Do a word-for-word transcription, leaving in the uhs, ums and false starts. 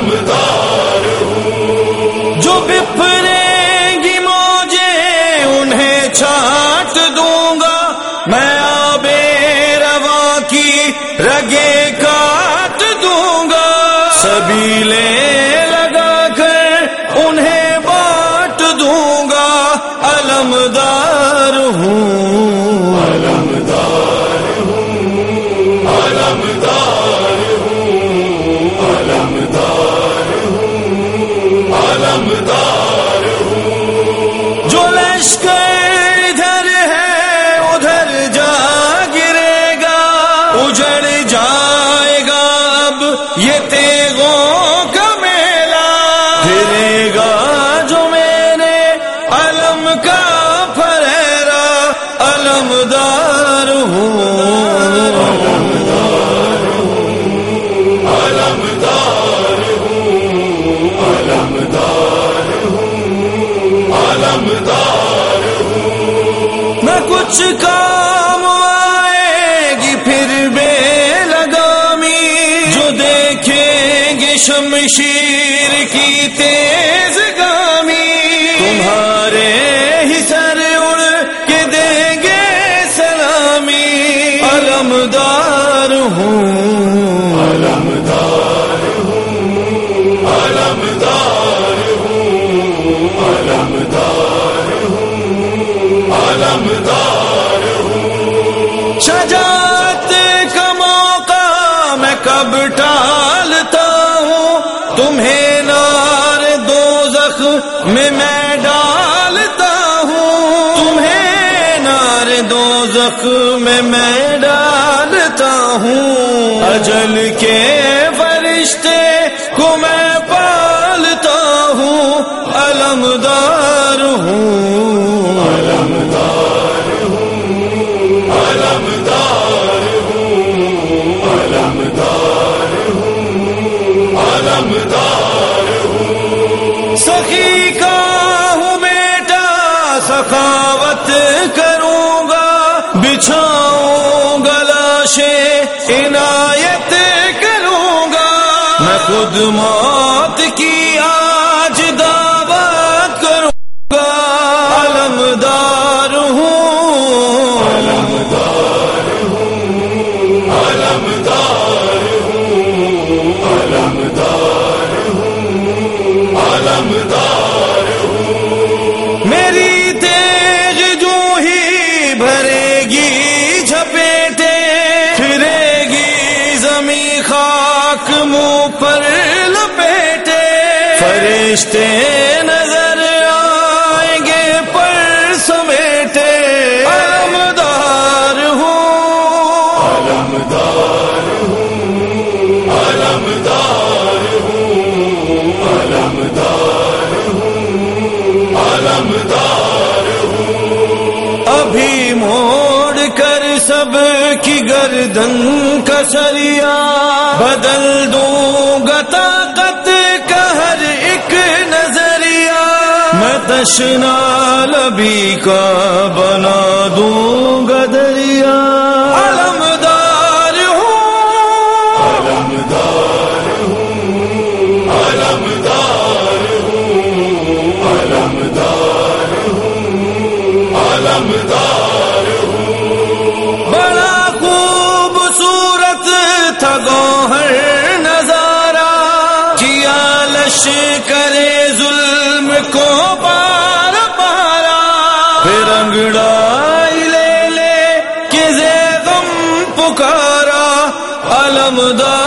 علمدار ہوں، جو بپھریں گی موجیں انہیں چھانٹ دوں گا، میں آبے رواں کی رگیں کاٹ دوں گا، سبیلیں لگا کر انہیں بانٹ دوں گا، علمدار ہوں، علمدار ہوں، علمدار ہوں، علمدار ہوں، علمدار ہوں، جو لشکر ادھر ہے ادھر جا گرے گا، اجڑ جائے گا اب یہ تیغوں کا میلہ، پھرے گا جو میرے علم کا پھریرا، علمدار ہوں، علمدار ہوں، علمدار ہوں، علمدار ہوں، علمدار ہوں، میں کچھ کام آئے گی پھر بے لگامی، جو دیکھیں گے شمشیر کی تیز گامی، تمہارے ہی سر اڑ کے دیں گے سلامی، علمدار ہوں، علمدار ہوں، علمدار ہوں، علمدار ہوں، علمدار ہوں، شجاعت کا موقع میں کب ٹالتا ہوں، تمہیں نار دوزخ میں میں ڈالتا ہوں، تمہیں نار دوزخ میں میں ڈالتا ہوں، اجل کے فرشتے کو میں پالتا ہوں، علمدار ہوں، علمدار ہوں، علمدار ہوں، علمدار ہوں، علمدار ہوں، سخی کا ہوں بیٹا سخاوت کروں گا، بچھاؤں گا لاشیں عنایت کروں گا، میں خود موت کی آج دعوت کروں گا، علمدار ہوں، علمدار ہوں، علمدار ہوں، علمدار ہوں، علمدار ہوں، میری تیغ جو ہی بھرے گی جھپیٹے، پھرے گی زمیں خاک منہ پر لپیٹے، فرشتے نظر آئیں گے پر سمیٹے، علمدار ہوں، علمدار ہوں، علمدار ہوں، علمدار ہوں، علمدار ہوں، ابھی موڑ کر سب کی گردن کا سریا، بدل دوں گا طاقت کا ہر ایک نظریہ، میں تشنا لبی کا بنا دوں گا دریا، علمدار ہوں، علمدار ہوں، علمدار ہوں، علمدار ہوں، علمدار ہوں، بڑا خوبصورت تھا گوہر نظارہ، کیا لشکر ظلم کو پار پارا، پھر انگڑائی لے لے کہ غم پکارا، علمدار